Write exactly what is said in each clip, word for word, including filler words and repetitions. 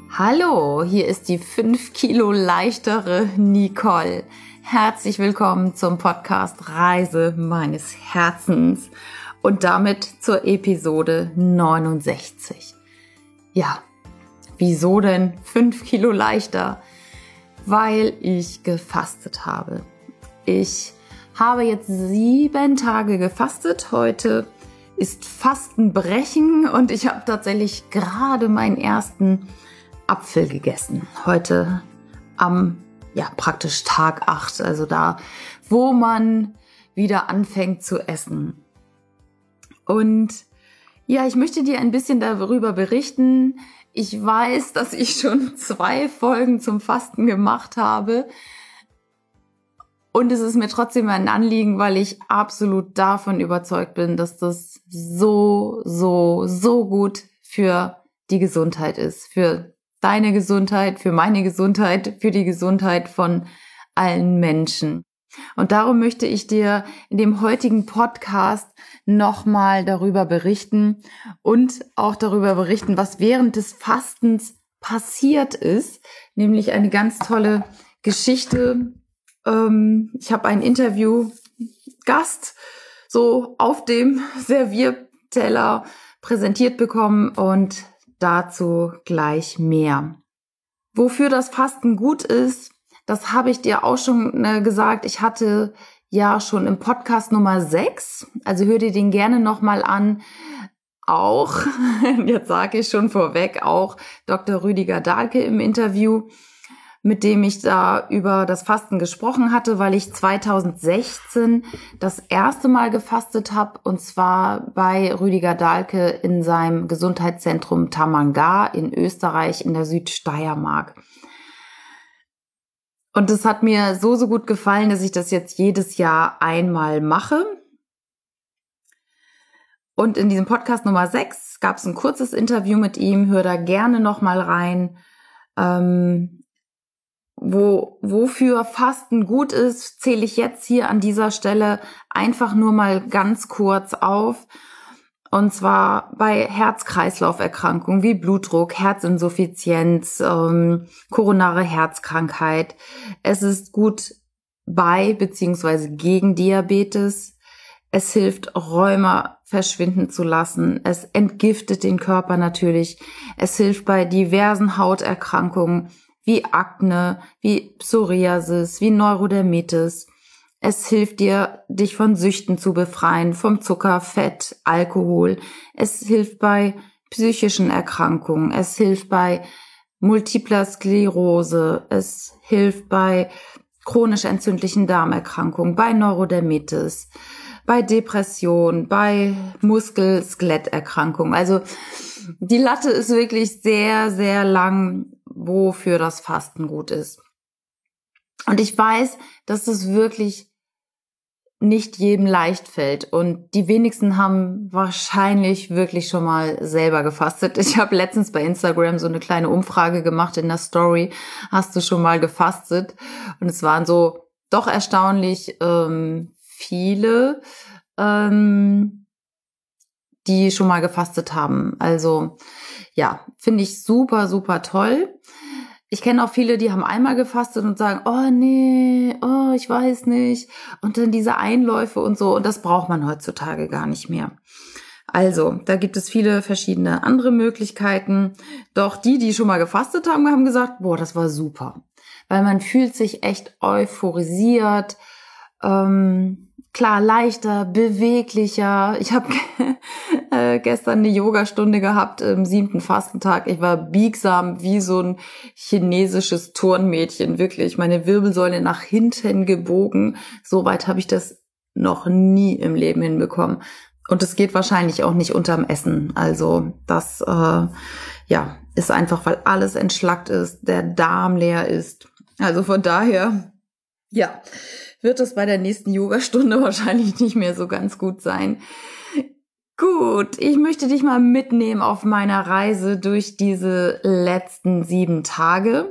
Hallo, hier ist die fünf Kilo leichtere Nicole. Herzlich willkommen zum Podcast Reise meines Herzens und damit zur Episode neunundsechzig. Ja, wieso denn fünf Kilo leichter? Weil ich gefastet habe. Ich habe jetzt sieben Tage gefastet. Heute ist Fastenbrechen und ich habe tatsächlich gerade meinen ersten Apfel gegessen. Heute am, ja, praktisch Tag acht, also da, wo man wieder anfängt zu essen. Und ja, ich möchte dir ein bisschen darüber berichten. Ich weiß, dass ich schon zwei Folgen zum Fasten gemacht habe. Und es ist mir trotzdem ein Anliegen, weil ich absolut davon überzeugt bin, dass das so, so, so gut für die Gesundheit ist, für deine Gesundheit, für meine Gesundheit, für die Gesundheit von allen Menschen. Und darum möchte ich dir in dem heutigen Podcast nochmal darüber berichten und auch darüber berichten, was während des Fastens passiert ist, nämlich eine ganz tolle Geschichte. Ähm, ich habe einen Interviewgast so auf dem Servierteller präsentiert bekommen und dazu gleich mehr. Wofür das Fasten gut ist, das habe ich dir auch schon äh, gesagt. Ich hatte ja schon im Podcast Nummer sechs, also hör dir den gerne nochmal an. Auch, jetzt sage ich schon vorweg, auch Doktor Rüdiger Dahlke im Interview, mit dem ich da über das Fasten gesprochen hatte, weil ich zweitausendsechzehn das erste Mal gefastet habe, und zwar bei Rüdiger Dahlke in seinem Gesundheitszentrum Tamangar in Österreich in der Südsteiermark. Und es hat mir so, so gut gefallen, dass ich das jetzt jedes Jahr einmal mache. Und in diesem Podcast Nummer sechs gab es ein kurzes Interview mit ihm, hör da gerne nochmal rein. Ähm, Wo, wofür Fasten gut ist, zähle ich jetzt hier an dieser Stelle einfach nur mal ganz kurz auf. Und zwar bei Herz-Kreislauf-Erkrankungen wie Blutdruck, Herzinsuffizienz, ähm, koronare Herzkrankheit. Es ist gut bei bzw. gegen Diabetes. Es hilft, Rheuma verschwinden zu lassen. Es entgiftet den Körper natürlich. Es hilft bei diversen Hauterkrankungen wie Akne, wie Psoriasis, wie Neurodermitis. Es hilft dir, dich von Süchten zu befreien, vom Zucker, Fett, Alkohol. Es hilft bei psychischen Erkrankungen. Es hilft bei multipler Sklerose. Es hilft bei chronisch entzündlichen Darmerkrankungen, bei Neurodermitis, bei Depression, bei Muskel-Skeletterkrankungen. Also die Latte ist wirklich sehr, sehr lang, wofür das Fasten gut ist. Und ich weiß, dass das wirklich nicht jedem leicht fällt. Und die wenigsten haben wahrscheinlich wirklich schon mal selber gefastet. Ich habe letztens bei Instagram so eine kleine Umfrage gemacht in der Story. Hast du schon mal gefastet? Und es waren so doch erstaunlich ähm, viele, ähm, die schon mal gefastet haben. Also ja, finde ich super, super toll. Ich kenne auch viele, die haben einmal gefastet und sagen, oh nee, oh, ich weiß nicht. Und dann diese Einläufe und so. Und das braucht man heutzutage gar nicht mehr. Also, da gibt es viele verschiedene andere Möglichkeiten. Doch die, die schon mal gefastet haben, haben gesagt, boah, das war super. Weil man fühlt sich echt euphorisiert, ähm, klar, leichter, beweglicher. Ich habe äh, gestern eine Yogastunde gehabt im siebten Fastentag. Ich war biegsam wie so ein chinesisches Turnmädchen, wirklich. Meine Wirbelsäule nach hinten gebogen. So weit habe ich das noch nie im Leben hinbekommen. Und es geht wahrscheinlich auch nicht unterm Essen. Also das äh, ja ist einfach, weil alles entschlackt ist, der Darm leer ist. Also von daher, ja, wird es bei der nächsten Yogastunde wahrscheinlich nicht mehr so ganz gut sein. Gut, ich möchte dich mal mitnehmen auf meiner Reise durch diese letzten sieben Tage.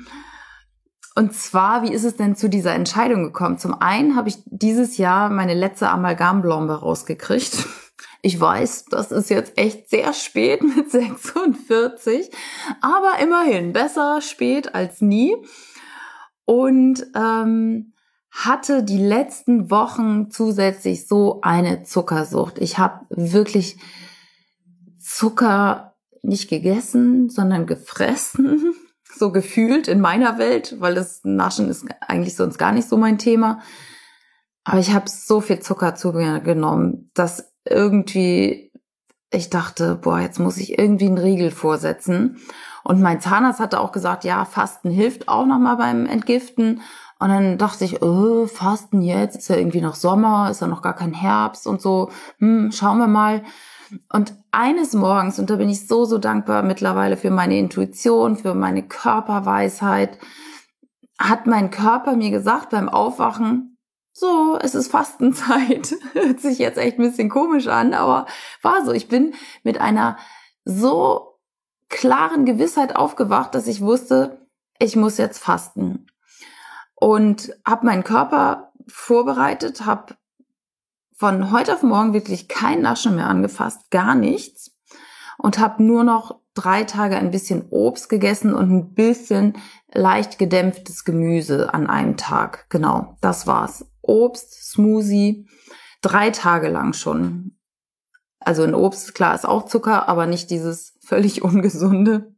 Und zwar, wie ist es denn zu dieser Entscheidung gekommen? Zum einen habe ich dieses Jahr meine letzte Amalgamblombe rausgekriegt. Ich weiß, das ist jetzt echt sehr spät mit sechsundvierzig, aber immerhin besser spät als nie. Und ähm, hatte die letzten Wochen zusätzlich so eine Zuckersucht. Ich habe wirklich Zucker nicht gegessen, sondern gefressen, so gefühlt in meiner Welt, weil das Naschen ist eigentlich sonst gar nicht so mein Thema. Aber ich habe so viel Zucker zu mir genommen, dass irgendwie ich dachte, boah, jetzt muss ich irgendwie einen Riegel vorsetzen. Und mein Zahnarzt hatte auch gesagt, ja, Fasten hilft auch nochmal beim Entgiften. Und dann dachte ich, oh, Fasten jetzt, ist ja irgendwie noch Sommer, ist ja noch gar kein Herbst und so, hm, schauen wir mal. Und eines Morgens, und da bin ich so, so dankbar mittlerweile für meine Intuition, für meine Körperweisheit, hat mein Körper mir gesagt beim Aufwachen, so, es ist Fastenzeit. Hört sich jetzt echt ein bisschen komisch an, aber war so. Ich bin mit einer so klaren Gewissheit aufgewacht, dass ich wusste, ich muss jetzt fasten. Und habe meinen Körper vorbereitet, habe von heute auf morgen wirklich kein Naschen mehr angefasst, gar nichts. Und habe nur noch drei Tage ein bisschen Obst gegessen und ein bisschen leicht gedämpftes Gemüse an einem Tag. Genau, das war's. Obst, Smoothie, drei Tage lang schon. Also in Obst, klar, ist auch Zucker, aber nicht dieses völlig ungesunde.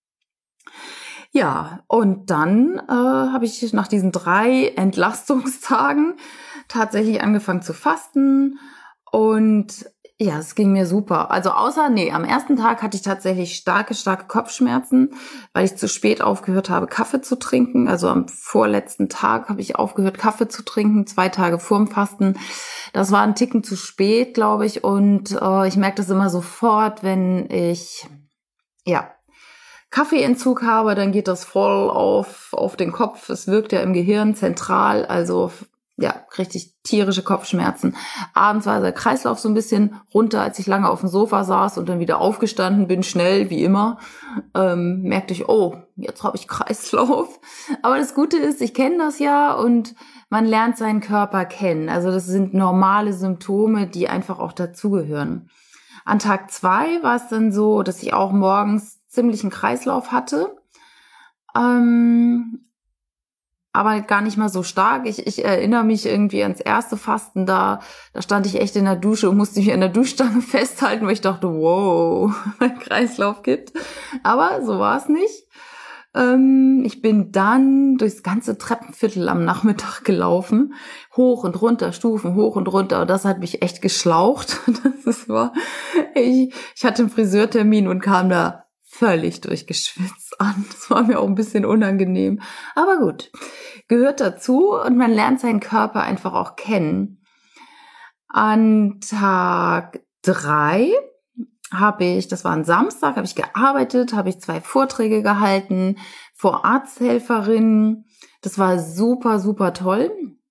Ja, und dann äh, habe ich nach diesen drei Entlastungstagen tatsächlich angefangen zu fasten und ja, es ging mir super. Also außer, nee, am ersten Tag hatte ich tatsächlich starke, starke Kopfschmerzen, weil ich zu spät aufgehört habe, Kaffee zu trinken. Also am vorletzten Tag habe ich aufgehört, Kaffee zu trinken, zwei Tage vorm Fasten. Das war ein Ticken zu spät, glaube ich. Und äh, ich merke das immer sofort, wenn ich, ja, Kaffeeentzug habe, dann geht das voll auf, auf den Kopf. Es wirkt ja im Gehirn zentral, also ja, richtig tierische Kopfschmerzen. Abends war der Kreislauf so ein bisschen runter, als ich lange auf dem Sofa saß und dann wieder aufgestanden bin, schnell, wie immer. Ähm, merkte ich, oh, jetzt habe ich Kreislauf. Aber das Gute ist, ich kenne das ja und man lernt seinen Körper kennen. Also das sind normale Symptome, die einfach auch dazugehören. An Tag zwei war es dann so, dass ich auch morgens ziemlichen Kreislauf hatte. Ähm, aber gar nicht mal so stark. Ich, ich erinnere mich irgendwie ans erste Fasten, da, da stand ich echt in der Dusche und musste mich an der Duschstange festhalten, weil ich dachte, wow, mein Kreislauf gibt. Aber so war es nicht. Ähm, ich bin dann durchs ganze Treppenviertel am Nachmittag gelaufen, hoch und runter, Stufen hoch und runter. Und das hat mich echt geschlaucht. Das war, ich, ich hatte einen Friseurtermin und kam da völlig durchgeschwitzt an. Das war mir auch ein bisschen unangenehm. Aber gut, gehört dazu und man lernt seinen Körper einfach auch kennen. An Tag drei habe ich, das war ein Samstag, habe ich gearbeitet, habe ich zwei Vorträge gehalten vor Arzthelferinnen. Das war super, super toll.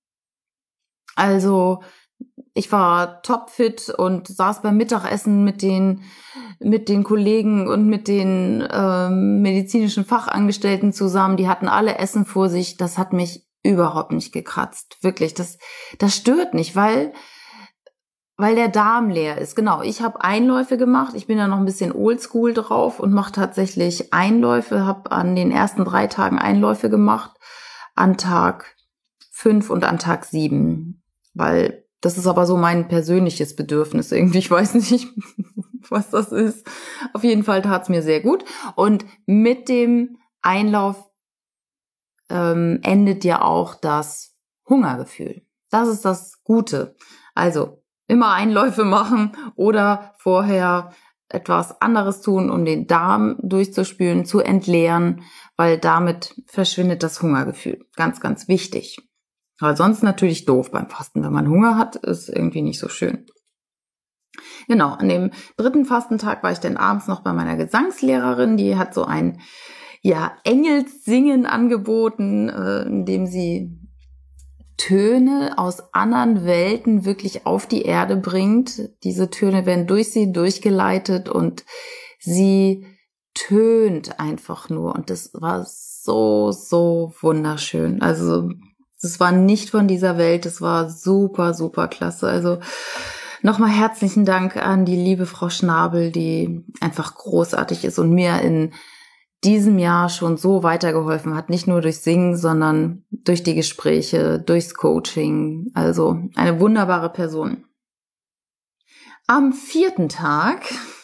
Also ich war topfit und saß beim Mittagessen mit den mit den Kollegen und mit den ähm, medizinischen Fachangestellten zusammen. Die hatten alle Essen vor sich. Das hat mich überhaupt nicht gekratzt. Wirklich, das das stört nicht, weil weil der Darm leer ist. Genau, ich habe Einläufe gemacht. Ich bin ja noch ein bisschen oldschool drauf und mache tatsächlich Einläufe. Habe an den ersten drei Tagen Einläufe gemacht, an Tag fünf und an Tag sieben, weil das ist aber so mein persönliches Bedürfnis irgendwie. Ich weiß nicht, was das ist. Auf jeden Fall tat's mir sehr gut. Und mit dem Einlauf ähm, endet ja auch das Hungergefühl. Das ist das Gute. Also immer Einläufe machen oder vorher etwas anderes tun, um den Darm durchzuspülen, zu entleeren, weil damit verschwindet das Hungergefühl. Ganz, ganz wichtig. Aber sonst natürlich doof beim Fasten. Wenn man Hunger hat, ist irgendwie nicht so schön. Genau, an dem dritten Fastentag war ich dann abends noch bei meiner Gesangslehrerin. Die hat so ein, ja, Engelssingen angeboten, äh, in dem sie Töne aus anderen Welten wirklich auf die Erde bringt. Diese Töne werden durch sie durchgeleitet und sie tönt einfach nur. Und das war so, so wunderschön. Also das war nicht von dieser Welt, das war super, super klasse. Also Nochmal herzlichen Dank an die liebe Frau Schnabel, die einfach großartig ist und mir in diesem Jahr schon so weitergeholfen hat. Nicht nur durch Singen, sondern durch die Gespräche, durchs Coaching. Also eine wunderbare Person. Am vierten Tag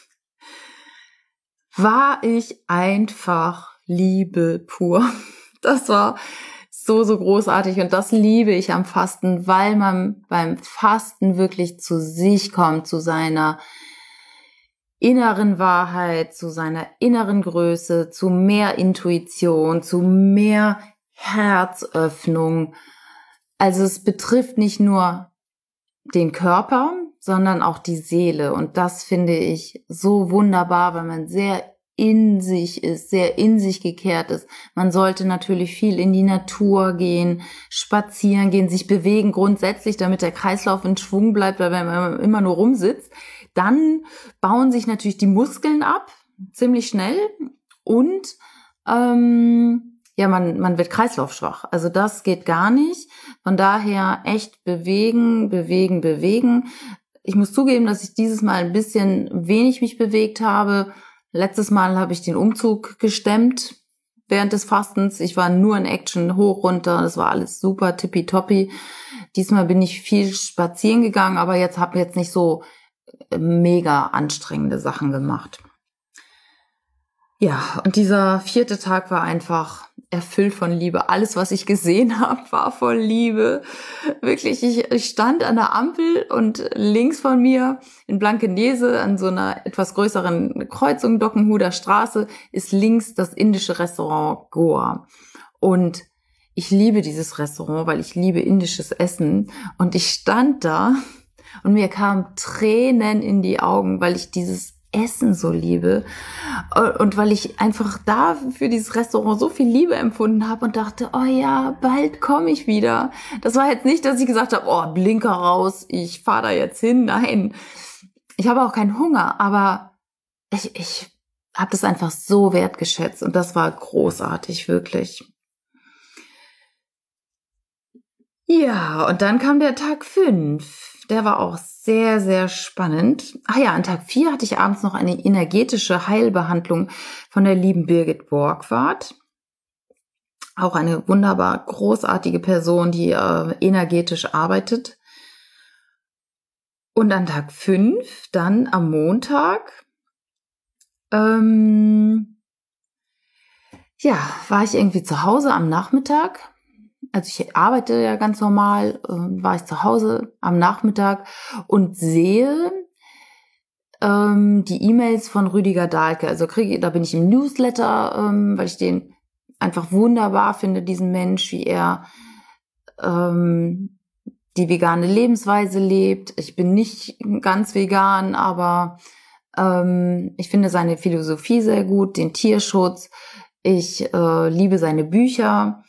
war ich einfach Liebe pur. Das war so, so großartig und das liebe ich am Fasten, weil man beim Fasten wirklich zu sich kommt, zu seiner inneren Wahrheit, zu seiner inneren Größe, zu mehr Intuition, zu mehr Herzöffnung. Also es betrifft nicht nur den Körper, sondern auch die Seele und das finde ich so wunderbar, weil man sehr in sich ist, sehr in sich gekehrt ist. Man sollte natürlich viel in die Natur gehen, spazieren gehen, sich bewegen grundsätzlich, damit der Kreislauf in Schwung bleibt, weil wenn man immer nur rumsitzt, dann bauen sich natürlich die Muskeln ab, ziemlich schnell und ähm, ja, man man wird kreislaufschwach. Also das geht gar nicht. Von daher echt bewegen, bewegen, bewegen. Ich muss zugeben, dass ich dieses Mal ein bisschen wenig mich bewegt habe. Letztes Mal habe ich den Umzug gestemmt während des Fastens. Ich war nur in Action, hoch, runter. Das war alles super tippitoppi. Diesmal bin ich viel spazieren gegangen, aber jetzt habe ich jetzt nicht so mega anstrengende Sachen gemacht. Ja, und dieser vierte Tag war einfach erfüllt von Liebe. Alles, was ich gesehen habe, war voll Liebe. Wirklich, ich, ich stand an der Ampel und links von mir in Blankenese an so einer etwas größeren Kreuzung, Dockenhuder Straße, ist links das indische Restaurant Goa. Und ich liebe dieses Restaurant, weil ich liebe indisches Essen. Und ich stand da und mir kamen Tränen in die Augen, weil ich dieses Essen so liebe und weil ich einfach da für dieses Restaurant so viel Liebe empfunden habe und dachte, oh ja, bald komme ich wieder. Das war jetzt nicht, dass ich gesagt habe, oh, Blinker raus, ich fahre da jetzt hin. Nein, ich habe auch keinen Hunger, aber ich, ich habe das einfach so wertgeschätzt und das war großartig, wirklich. Ja, und dann kam der Tag fünf. Der war auch sehr, sehr spannend. Ah ja, an Tag vier hatte ich abends noch eine energetische Heilbehandlung von der lieben Birgit Borgward. Auch eine wunderbar großartige Person, die äh, energetisch arbeitet. Und an Tag fünf, dann am Montag, ähm, ja, war ich irgendwie zu Hause am Nachmittag. Also ich arbeite ja ganz normal, äh, war ich zu Hause am Nachmittag und sehe ähm, die E-Mails von Rüdiger Dahlke. Also kriege, da bin ich im Newsletter, ähm, weil ich den einfach wunderbar finde, diesen Mensch, wie er ähm, die vegane Lebensweise lebt. Ich bin nicht ganz vegan, aber ähm, ich finde seine Philosophie sehr gut, den Tierschutz. Ich äh, liebe seine Bücher.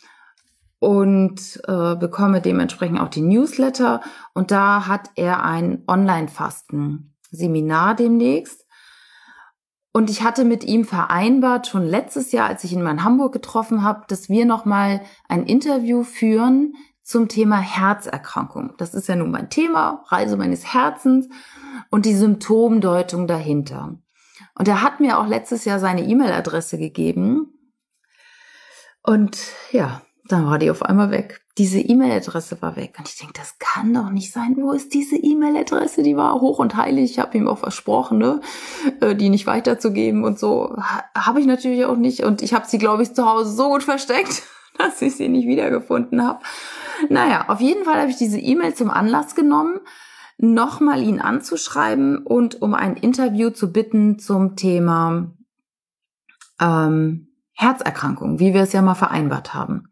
Und äh, bekomme dementsprechend auch die Newsletter. Und da hat er ein Online-Fasten-Seminar demnächst. Und ich hatte mit ihm vereinbart, schon letztes Jahr, als ich ihn mal in Hamburg getroffen habe, dass wir nochmal ein Interview führen zum Thema Herzerkrankung. Das ist ja nun mein Thema, Reise meines Herzens und die Symptomdeutung dahinter. Und er hat mir auch letztes Jahr seine E-Mail-Adresse gegeben. Und ja, dann war die auf einmal weg. Diese E-Mail-Adresse war weg. Und ich denke, das kann doch nicht sein. Wo ist diese E-Mail-Adresse? Die war hoch und heilig. Ich habe ihm auch versprochen, ne, die nicht weiterzugeben und so. Habe ich natürlich auch nicht. Und ich habe sie, glaube ich, zu Hause so gut versteckt, dass ich sie nicht wiedergefunden habe. Naja, auf jeden Fall habe ich diese E-Mail zum Anlass genommen, nochmal ihn anzuschreiben und um ein Interview zu bitten zum Thema ähm, Herzerkrankung, wie wir es ja mal vereinbart haben.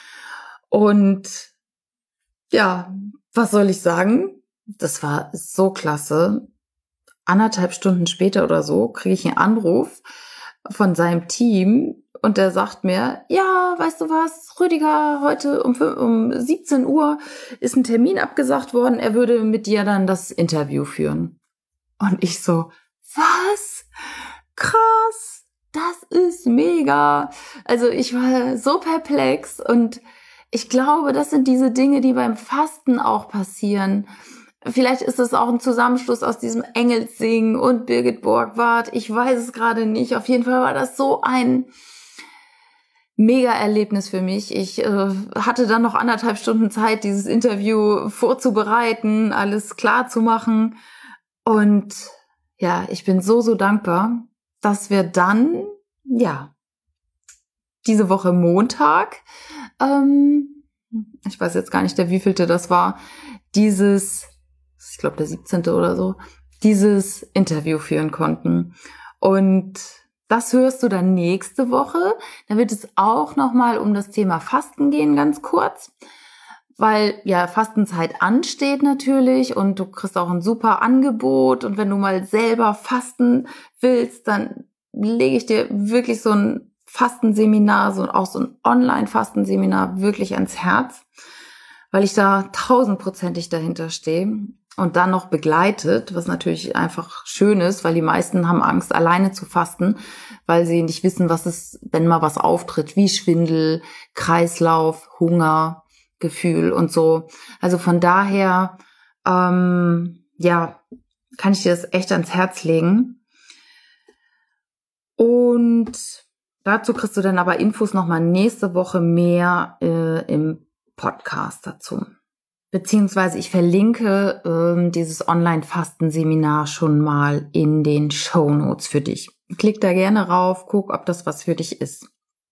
Und ja, was soll ich sagen? Das war so klasse. Anderthalb Stunden später oder so kriege ich einen Anruf von seinem Team und der sagt mir, ja, weißt du was, Rüdiger, heute um, um siebzehn Uhr ist ein Termin abgesagt worden, er würde mit dir dann das Interview führen. Und ich so, was? Krass, das ist mega. Also ich war so perplex und ich glaube, das sind diese Dinge, die beim Fasten auch passieren. vielleicht ist es auch ein Zusammenschluss aus diesem Engelssingen und Birgit Borgward. Ich weiß es gerade nicht. Auf jeden Fall war das so ein Mega-Erlebnis für mich. Ich äh, hatte dann noch anderthalb Stunden Zeit, dieses Interview vorzubereiten, alles klar zu machen. Und ja, ich bin so, so dankbar, dass wir dann, ja, diese Woche Montag, ähm, ich weiß jetzt gar nicht, der wievielte das war, dieses, ich glaube der siebzehnte oder so, dieses Interview führen konnten. Und das hörst du dann nächste Woche. Da wird es auch nochmal um das Thema Fasten gehen, ganz kurz. Weil ja Fastenzeit ansteht natürlich und du kriegst auch ein super Angebot. Und wenn du mal selber fasten willst, dann lege ich dir wirklich so ein Fastenseminar, so auch so ein Online-Fastenseminar wirklich ans Herz, weil ich da tausendprozentig dahinter stehe und dann noch begleitet, was natürlich einfach schön ist, weil die meisten haben Angst, alleine zu fasten, weil sie nicht wissen, was ist, wenn mal was auftritt, wie Schwindel, Kreislauf, Hunger, Gefühl und so. Also von daher, ähm, ja, kann ich dir das echt ans Herz legen. Und dazu kriegst du dann aber Infos nochmal nächste Woche mehr äh, im Podcast dazu. Beziehungsweise ich verlinke ähm, dieses Online-Fasten-Seminar schon mal in den Shownotes für dich. Klick da gerne rauf, guck, ob das was für dich ist.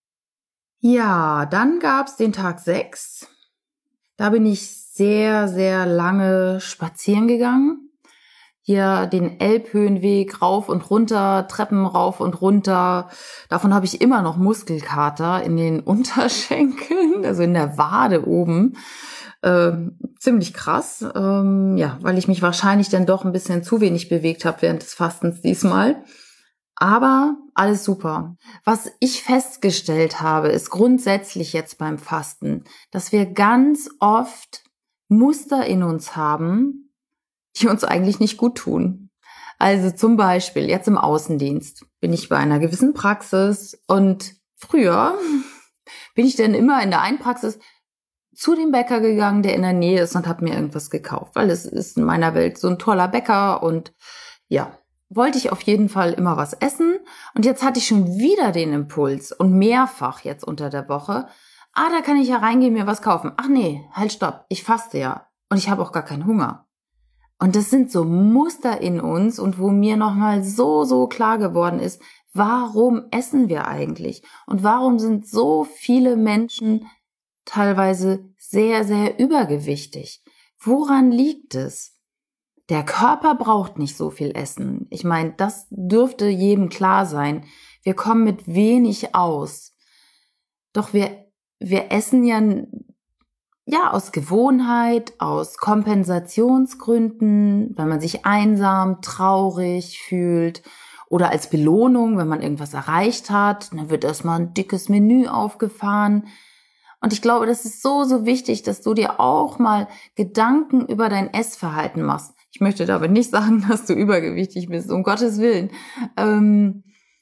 Ja, dann gab's den Tag sechs. Da bin ich sehr, sehr lange spazieren gegangen. Hier den Elbhöhenweg rauf und runter, Treppen rauf und runter. Davon habe ich immer noch Muskelkater in den Unterschenkeln, also in der Wade oben. Ähm, ziemlich krass, ähm, ja, weil ich mich wahrscheinlich dann doch ein bisschen zu wenig bewegt habe während des Fastens diesmal. Aber alles super. Was ich festgestellt habe, ist grundsätzlich jetzt beim Fasten, dass wir ganz oft Muster in uns haben, die uns eigentlich nicht gut tun. Also zum Beispiel jetzt im Außendienst bin ich bei einer gewissen Praxis und früher bin ich dann immer in der einen Praxis zu dem Bäcker gegangen, der in der Nähe ist und habe mir irgendwas gekauft, weil es ist in meiner Welt so ein toller Bäcker und ja, wollte ich auf jeden Fall immer was essen und jetzt hatte ich schon wieder den Impuls und mehrfach jetzt unter der Woche, ah, da kann ich ja reingehen, mir was kaufen. Ach nee, halt stopp, ich faste ja und ich habe auch gar keinen Hunger. Und das sind so Muster in uns und wo mir nochmal so, so klar geworden ist, warum essen wir eigentlich? Und warum sind so viele Menschen teilweise sehr, sehr übergewichtig? Woran liegt es? Der Körper braucht nicht so viel Essen. Ich meine, das dürfte jedem klar sein. Wir kommen mit wenig aus. Doch wir, wir essen ja Ja, aus Gewohnheit, aus Kompensationsgründen, wenn man sich einsam, traurig fühlt oder als Belohnung, wenn man irgendwas erreicht hat, dann wird erstmal ein dickes Menü aufgefahren. Und ich glaube, das ist so, so wichtig, dass du dir auch mal Gedanken über dein Essverhalten machst. Ich möchte damit nicht sagen, dass du übergewichtig bist, um Gottes Willen. Ähm,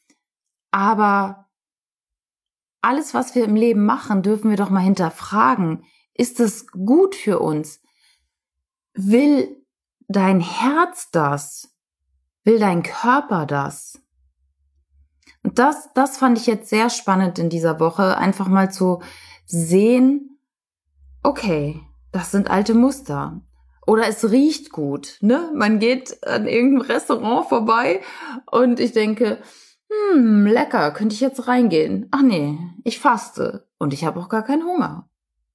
aber alles, was wir im Leben machen, dürfen wir doch mal hinterfragen. Ist es gut für uns? Will dein Herz das? Will dein Körper das? Und das, das fand ich jetzt sehr spannend in dieser Woche, einfach mal zu sehen, okay, das sind alte Muster. Oder es riecht gut, ne? Man geht an irgendeinem Restaurant vorbei und ich denke, hm, lecker, könnte ich jetzt reingehen? Ach nee, ich faste und ich habe auch gar keinen Hunger.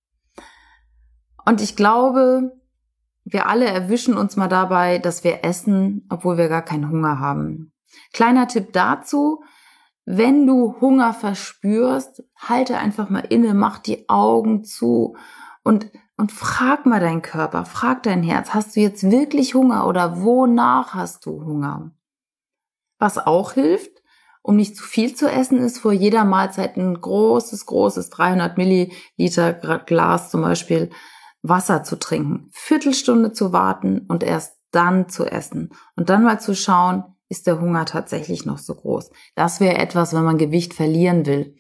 Und ich glaube, wir alle erwischen uns mal dabei, dass wir essen, obwohl wir gar keinen Hunger haben. Kleiner Tipp dazu, wenn du Hunger verspürst, halte einfach mal inne, mach die Augen zu und, und frag mal deinen Körper, frag dein Herz, hast du jetzt wirklich Hunger oder wonach hast du Hunger? Was auch hilft, um nicht zu viel zu essen, ist vor jeder Mahlzeit ein großes, großes dreihundert Milliliter Glas zum Beispiel Wasser zu trinken, Viertelstunde zu warten und erst dann zu essen und dann mal zu schauen, ist der Hunger tatsächlich noch so groß. Das wäre etwas, wenn man Gewicht verlieren will.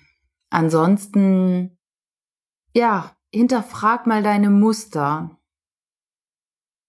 Ansonsten, ja, hinterfrag mal deine Muster.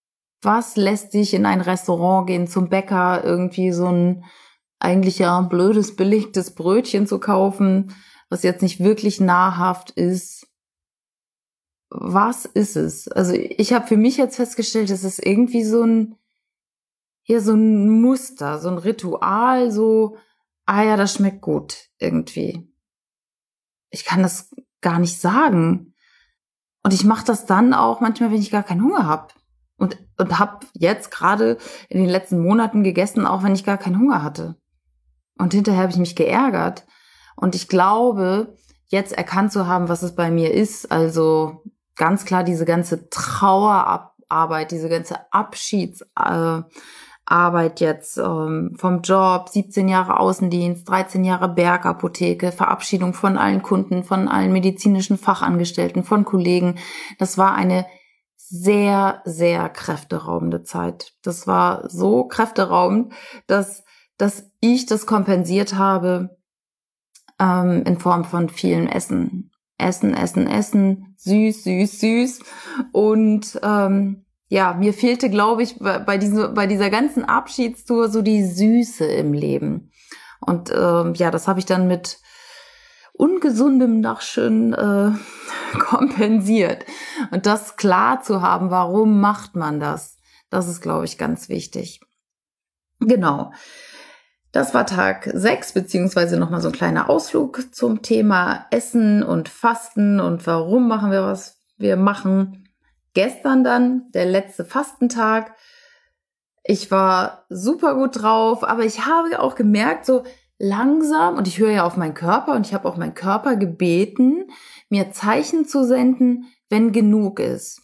Was lässt dich in ein Restaurant gehen, zum Bäcker, irgendwie so ein eigentlich ja blödes, belegtes Brötchen zu kaufen, was jetzt nicht wirklich nahrhaft ist? Was ist es? Also ich habe für mich jetzt festgestellt, es ist irgendwie so ein, hier so ein Muster, so ein Ritual, so, ah ja, das schmeckt gut irgendwie. Ich kann das gar nicht sagen. Und ich mache das dann auch manchmal, wenn ich gar keinen Hunger habe. Und, und habe jetzt gerade in den letzten Monaten gegessen, auch wenn ich gar keinen Hunger hatte. Und hinterher habe ich mich geärgert. Und ich glaube, jetzt erkannt zu haben, was es bei mir ist, also ganz klar diese ganze Trauerarbeit, diese ganze Abschiedsarbeit jetzt ähm, vom Job, siebzehn Jahre Außendienst, dreizehn Jahre Bergapotheke, Verabschiedung von allen Kunden, von allen medizinischen Fachangestellten, von Kollegen. Das war eine sehr, sehr kräfteraubende Zeit. Das war so kräfteraubend, dass, dass ich das kompensiert habe ähm, in Form von vielem Essen. Essen, Essen, Essen, süß, süß, süß. Und ähm, ja, mir fehlte, glaube ich, bei, bei, diese, bei dieser ganzen Abschiedstour so die Süße im Leben. Und ähm, ja, das habe ich dann mit ungesundem Naschen äh, kompensiert. Und das klar zu haben, warum macht man das, das ist, glaube ich, ganz wichtig. Genau. Das war Tag sechs, beziehungsweise nochmal so ein kleiner Ausflug zum Thema Essen und Fasten und warum machen wir, was wir machen. Gestern dann, der letzte Fastentag. Ich war super gut drauf, aber ich habe auch gemerkt, so langsam, und ich höre ja auf meinen Körper und ich habe auch meinen Körper gebeten, mir Zeichen zu senden, wenn genug ist.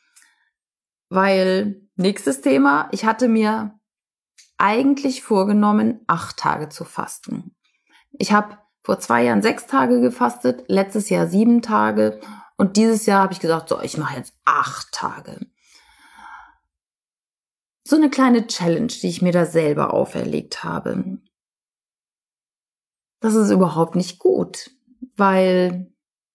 Weil, nächstes Thema, ich hatte mir eigentlich vorgenommen, acht Tage zu fasten. Ich habe vor zwei Jahren sechs Tage gefastet, letztes Jahr sieben Tage und dieses Jahr habe ich gesagt, so, ich mache jetzt acht Tage. So eine kleine Challenge, die ich mir da selber auferlegt habe. Das ist überhaupt nicht gut, weil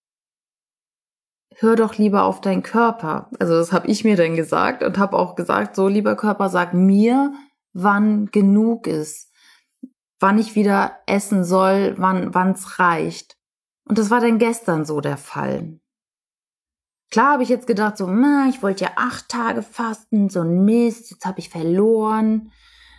hör doch lieber auf deinen Körper. Also das habe ich mir dann gesagt und habe auch gesagt, so lieber Körper, sag mir, wann genug ist, wann ich wieder essen soll, wann wann's reicht. Und das war dann gestern so der Fall. Klar habe ich jetzt gedacht, so, na, ich wollte ja acht Tage fasten, so ein Mist, jetzt habe ich verloren.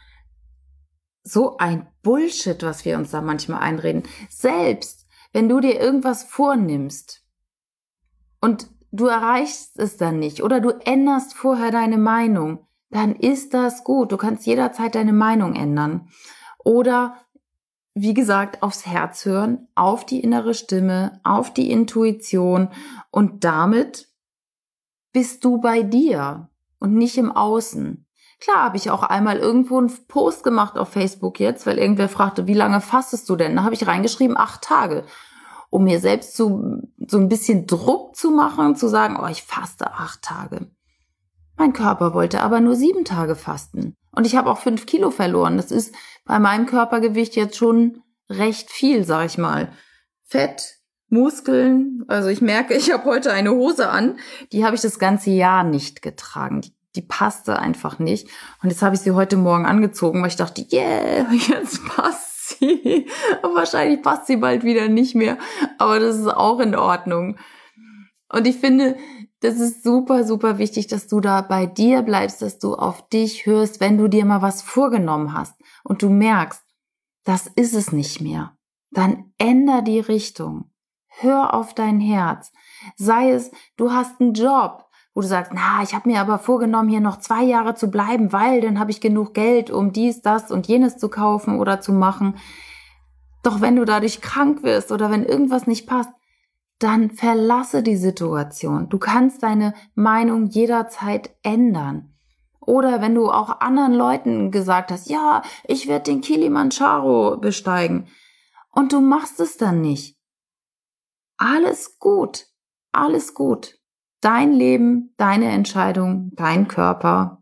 So ein Bullshit, was wir uns da manchmal einreden. Selbst wenn du dir irgendwas vornimmst und du erreichst es dann nicht oder du änderst vorher deine Meinung, dann ist das gut. Du kannst jederzeit deine Meinung ändern. Oder, wie gesagt, aufs Herz hören, auf die innere Stimme, auf die Intuition und damit bist du bei dir und nicht im Außen. Klar habe ich auch einmal irgendwo einen Post gemacht auf Facebook jetzt, weil irgendwer fragte, wie lange fastest du denn? Da habe ich reingeschrieben, acht Tage, um mir selbst zu, so ein bisschen Druck zu machen, zu sagen, oh, ich faste acht Tage. Mein Körper wollte aber nur sieben Tage fasten. Und ich habe auch fünf Kilo verloren. Das ist bei meinem Körpergewicht jetzt schon recht viel, sag ich mal. Fett, Muskeln. Also ich merke, ich habe heute eine Hose an. Die habe ich das ganze Jahr nicht getragen. Die, die passte einfach nicht. Und jetzt habe ich sie heute Morgen angezogen, weil ich dachte, yeah, jetzt passt sie. Und wahrscheinlich passt sie bald wieder nicht mehr. Aber das ist auch in Ordnung. Und ich finde, das ist super, super wichtig, dass du da bei dir bleibst, dass du auf dich hörst, wenn du dir mal was vorgenommen hast und du merkst, das ist es nicht mehr. Dann änder die Richtung. Hör auf dein Herz. Sei es, du hast einen Job, wo du sagst, na, ich habe mir aber vorgenommen, hier noch zwei Jahre zu bleiben, weil dann habe ich genug Geld, um dies, das und jenes zu kaufen oder zu machen. Doch wenn du dadurch krank wirst oder wenn irgendwas nicht passt, dann verlasse die Situation. Du kannst deine Meinung jederzeit ändern. Oder wenn du auch anderen Leuten gesagt hast, ja, ich werde den Kilimanjaro besteigen und du machst es dann nicht. Alles gut, alles gut. Dein Leben, deine Entscheidung, dein Körper,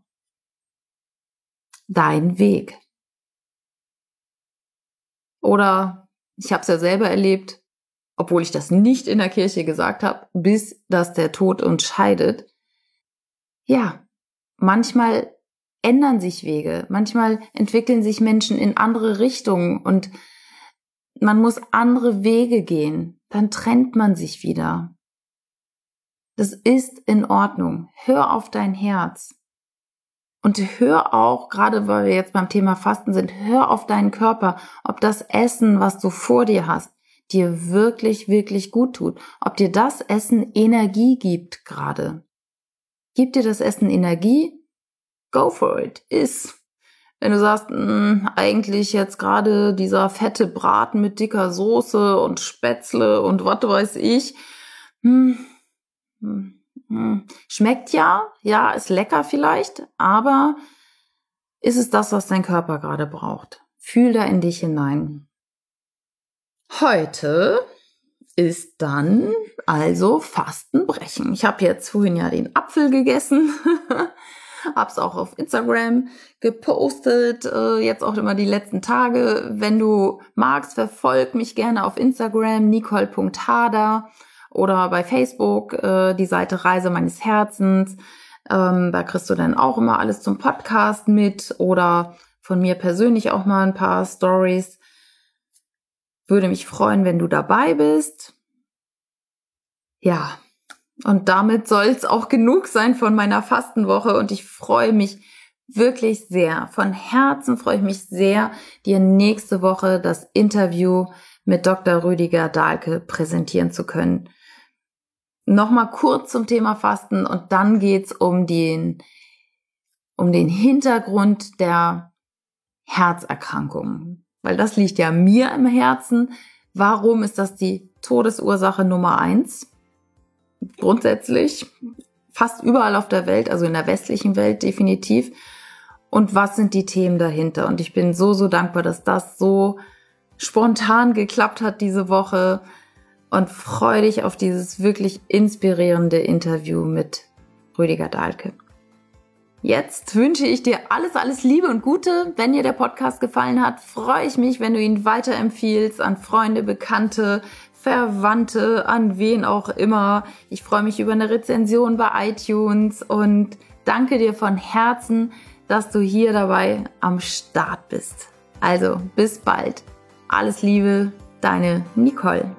dein Weg. Oder ich habe es ja selber erlebt, obwohl ich das nicht in der Kirche gesagt habe, bis dass der Tod uns scheidet. Ja, manchmal ändern sich Wege. Manchmal entwickeln sich Menschen in andere Richtungen und man muss andere Wege gehen. Dann trennt man sich wieder. Das ist in Ordnung. Hör auf dein Herz. Und hör auch, gerade weil wir jetzt beim Thema Fasten sind, hör auf deinen Körper, ob das Essen, was du vor dir hast, dir wirklich, wirklich gut tut. Ob dir das Essen Energie gibt gerade. Gibt dir das Essen Energie? Go for it. Iss. Wenn du sagst, mh, eigentlich jetzt gerade dieser fette Braten mit dicker Soße und Spätzle und was weiß ich, hm, hm, hm. Schmeckt ja, ja, ist lecker vielleicht, aber ist es das, was dein Körper gerade braucht? Fühl da in dich hinein. Heute ist dann also Fastenbrechen. Ich habe jetzt vorhin ja den Apfel gegessen, hab's auch auf Instagram gepostet, äh, jetzt auch immer die letzten Tage. Wenn du magst, verfolg mich gerne auf Instagram, nicole punkt harder. Oder bei Facebook äh, die Seite Reise meines Herzens. Ähm, da kriegst du dann auch immer alles zum Podcast mit oder von mir persönlich auch mal ein paar Stories. Würde mich freuen, wenn du dabei bist. Ja, und damit soll es auch genug sein von meiner Fastenwoche. Und ich freue mich wirklich sehr. Von Herzen freue ich mich sehr, dir nächste Woche das Interview mit Doktor Rüdiger Dahlke präsentieren zu können. Nochmal kurz zum Thema Fasten und dann geht's um den, um den Hintergrund der Herzerkrankungen. Weil das liegt ja mir im Herzen. Warum ist das die Todesursache Nummer eins? Grundsätzlich fast überall auf der Welt, also in der westlichen Welt definitiv. Und was sind die Themen dahinter? Und ich bin so, so dankbar, dass das so spontan geklappt hat diese Woche. Und freue dich auf dieses wirklich inspirierende Interview mit Rüdiger Dahlke. Jetzt wünsche ich dir alles, alles Liebe und Gute. Wenn dir der Podcast gefallen hat, freue ich mich, wenn du ihn weiterempfiehlst an Freunde, Bekannte, Verwandte, an wen auch immer. Ich freue mich über eine Rezension bei iTunes und danke dir von Herzen, dass du hier dabei am Start bist. Also, bis bald. Alles Liebe, deine Nicole.